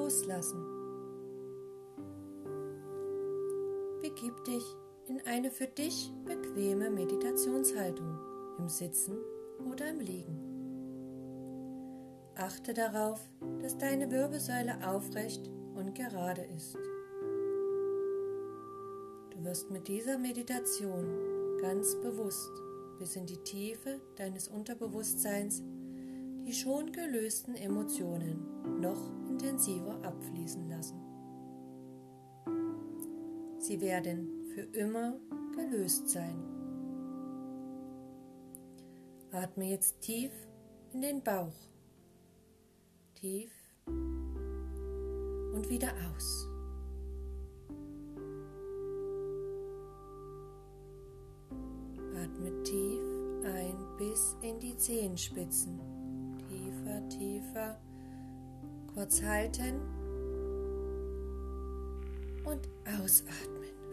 Loslassen. Begib dich in eine für dich bequeme Meditationshaltung, im Sitzen oder im Liegen. Achte darauf, dass deine Wirbelsäule aufrecht und gerade ist. Du wirst mit dieser Meditation ganz bewusst bis in die Tiefe deines Unterbewusstseins die schon gelösten Emotionen noch intensiver abfließen lassen. Sie werden für immer gelöst sein. Atme jetzt tief in den Bauch. Tief und wieder aus. Atme tief ein bis in die Zehenspitzen. Tiefer, tiefer. Kurz halten und ausatmen.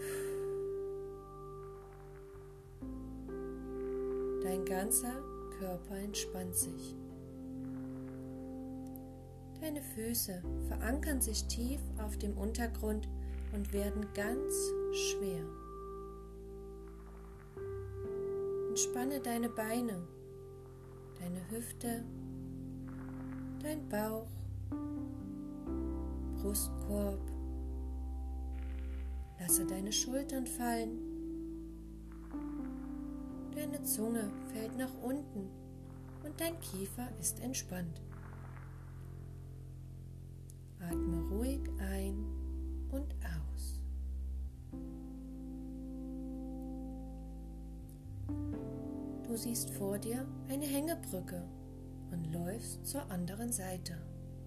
Dein ganzer Körper entspannt sich. Deine Füße verankern sich tief auf dem Untergrund und werden ganz schwer. Entspanne deine Beine, deine Hüfte, dein Bauch, Brustkorb. Lasse deine Schultern fallen. Deine Zunge fällt nach unten und dein Kiefer ist entspannt. Atme ruhig ein und aus. Du siehst vor dir eine Hängebrücke und läufst zur anderen Seite.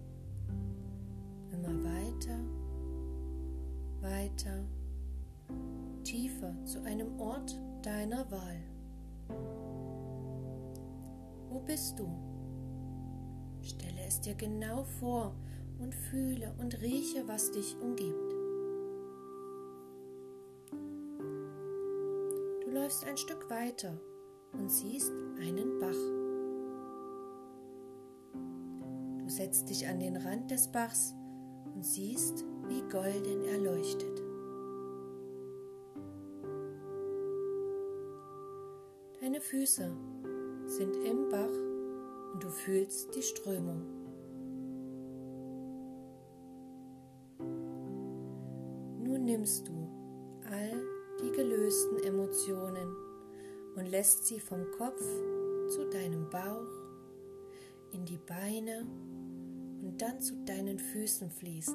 Immer weiter, weiter, tiefer zu einem Ort deiner Wahl. Wo bist du? Stelle es dir genau vor und fühle und rieche, was dich umgibt. Du läufst ein Stück weiter und siehst einen Bach. Du setzt dich an den Rand des Bachs und siehst, wie golden er leuchtet. Deine Füße sind im Bach und du fühlst die Strömung. Nun nimmst du all die gelösten Emotionen und lässt sie vom Kopf zu deinem Bauch, in die Beine und dann zu deinen Füßen fließen.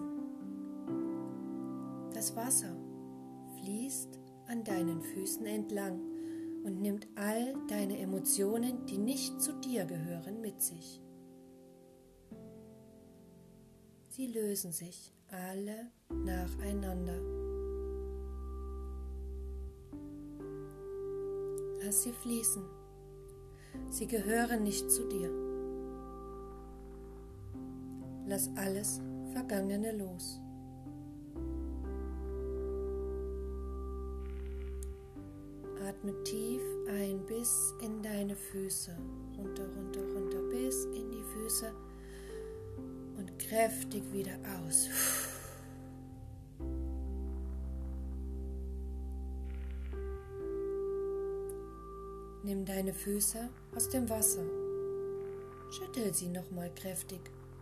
Das Wasser fließt an deinen Füßen entlang und nimmt all deine Emotionen, die nicht zu dir gehören, mit sich. Sie lösen sich alle nacheinander. Lass sie fließen. Sie gehören nicht zu dir. Lass alles Vergangene los. Atme tief ein bis in deine Füße, runter, runter, runter, bis in die Füße und kräftig wieder aus. Nimm deine Füße aus dem Wasser, schüttel sie nochmal kräftig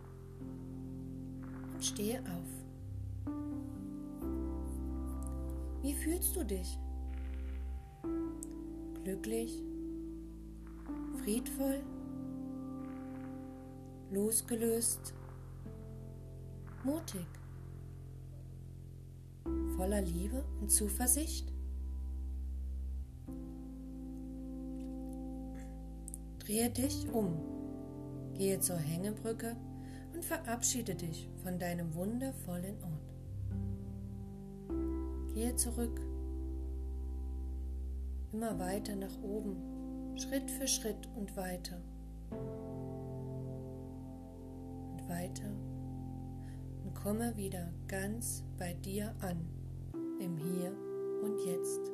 und stehe auf. Wie fühlst du dich? Glücklich, friedvoll, losgelöst, mutig, voller Liebe und Zuversicht? Drehe dich um, gehe zur Hängebrücke und verabschiede dich von deinem wundervollen Ort. Gehe zurück, immer weiter nach oben, Schritt für Schritt und weiter. Und weiter und komme wieder ganz bei dir an, im Hier und Jetzt.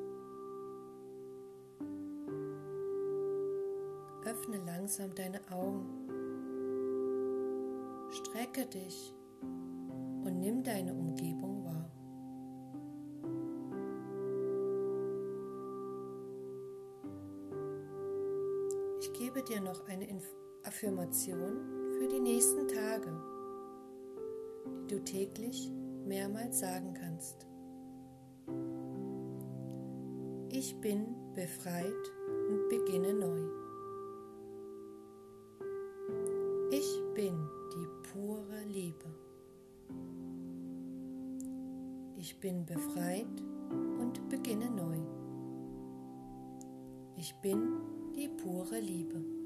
Öffne langsam deine Augen, strecke dich und Nimm deine Umgebung wahr. Ich gebe dir noch eine Affirmation für die nächsten Tage, die du täglich mehrmals sagen kannst. Ich bin befreit und beginne neu. Ich bin die pure Liebe. Ich bin befreit und beginne neu. Ich bin die pure Liebe.